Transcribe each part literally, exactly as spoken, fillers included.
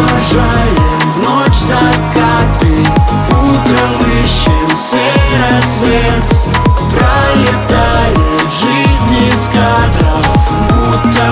Провожаем в ночь закаты, утром ищем сей рассвет. Пролетает жизнь из кадров, будто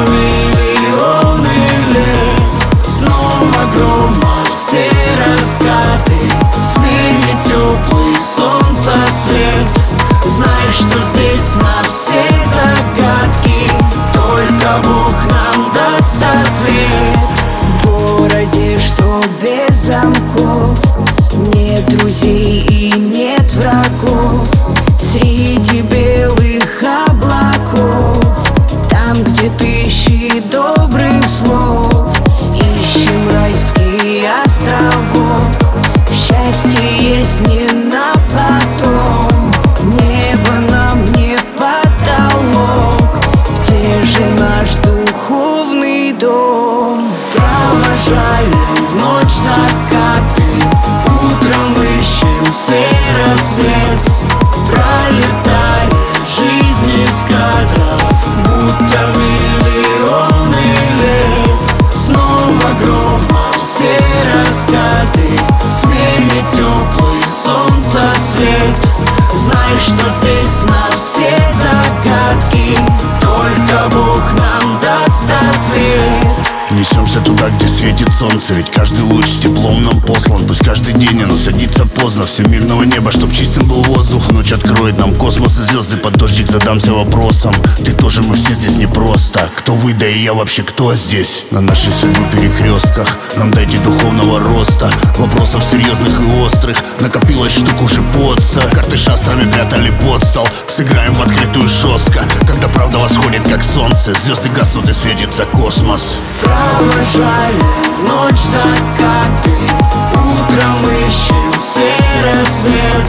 миллионы лет. Снова грома все раскаты, сменит теплый солнца свет. Знаешь, что здесь на все загадки только Бог нам даст ответ. В городе, что без замков, нет друзей и нет врагов. Среди белых облаков, там, где тысячи добрых слов, ищем райский островок. Счастье есть не на потом, небо нам не потолок. Где же наш духовный дом? Провожаем в ночь закаты, утром ищем сей рассвет. Пролетает жизнь из кадров, будто миллионы лет. Снова грома все раскаты, сменит теплый солнца свет. Знаешь, что здесь на все загадки только Бог нам даст ответ. Несемся туда, где светит солнце, ведь каждый луч с теплом нам послан. Пусть каждый день оно садится поздно, всем мирного неба, чтоб чистым был воздух. Ночь откроет нам космос и звезды, под дождик задамся вопросом: ты тоже, мы все здесь непросто. Кто вы, да и я вообще кто здесь? На нашей судьбы перекрестках нам дайте духовного роста. Вопросов серьезных и острых накопилось штук уже подста. Карты шастрами прятали под стол, сыграем в открытую жестко. Когда правда восходит как солнце, звезды гаснут и светится космос. Провожаем в ночь закаты, утром ищем сей рассвет.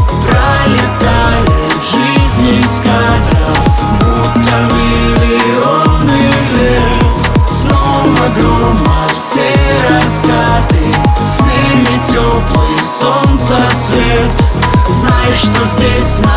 Пролетает жизнь из кадров, будто миллионы лет. Снова грома все раскаты, сменит теплый солнца свет. Знаешь, что здесь на